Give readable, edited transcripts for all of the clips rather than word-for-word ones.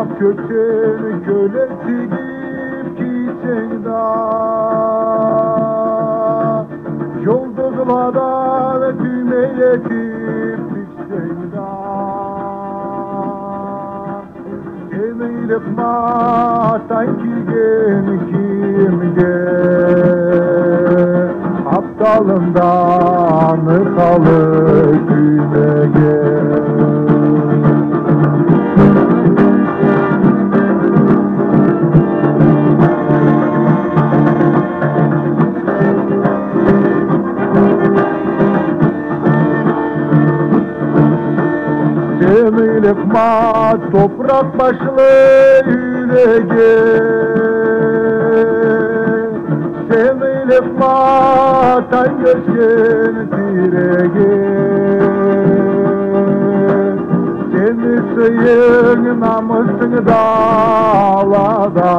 kötü kölesi gibi gitsen da yıldızlara düğmeletip bitsen da seni yıkmaktan kilgen kimge aptalından kalır düğmege. Yıkma toprak başlı yüreğe seni yıkma tan gözgen direğe seni sıyın namusunu dağlada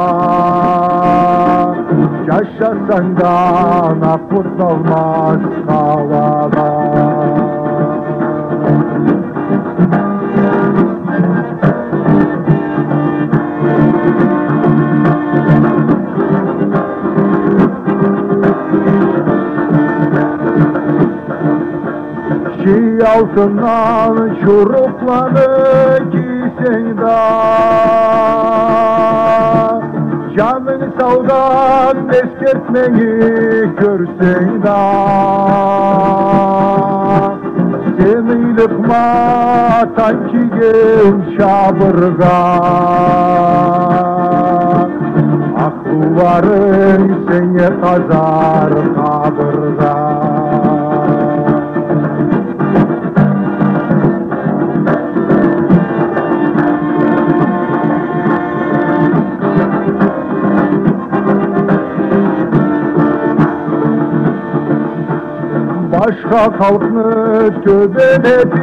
yaşasan da kurtulmaz kalada. Çiğ altından şuruplanı giysen da canın savdan eskertmeyi görsen da seni yıkma tanki genç şabırga akılların seni kazar kabırga. Başka halkını töben edip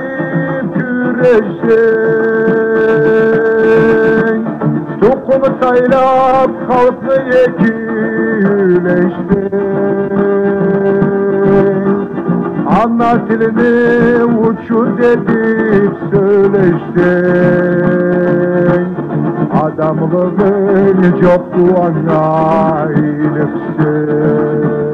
güreşsin, Tokumu saylap halkı yekilleşsin. Ana dilini uçuz edip söyleşsin, adamlığın çok duana iyiliksin.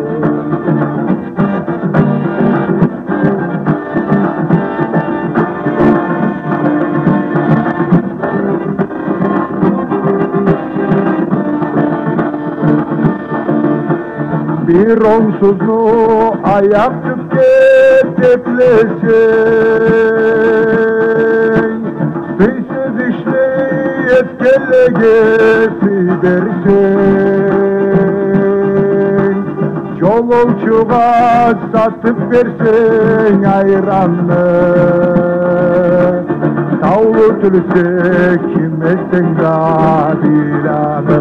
Bir onsuzlu ayak teplesin, Sıysız işli etkellegesi dersin, Çolukçuğa satıp versin ayranını, Tavlu tülse kime sen dilanı.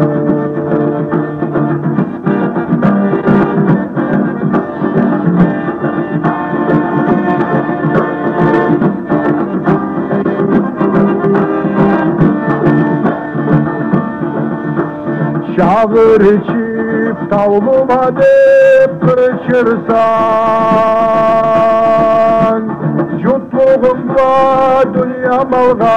Şağır içip tavluma deyip kırışırsan, Yutluğumda dünya malga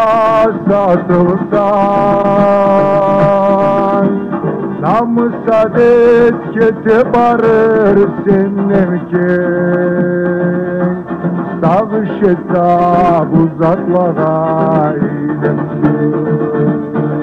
satılsan, Namus adet kete barır sennemken, Sağış hesap uzaklara ilemsin.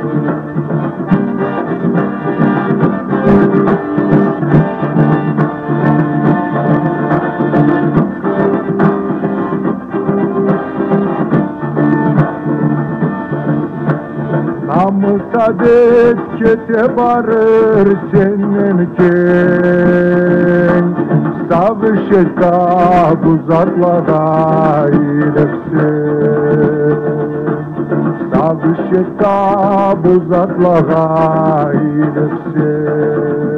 Namus adet kete barır sennemken, Sağış hesap uzaklara ilemsin. Sağış hesap uzaklara ilemsin.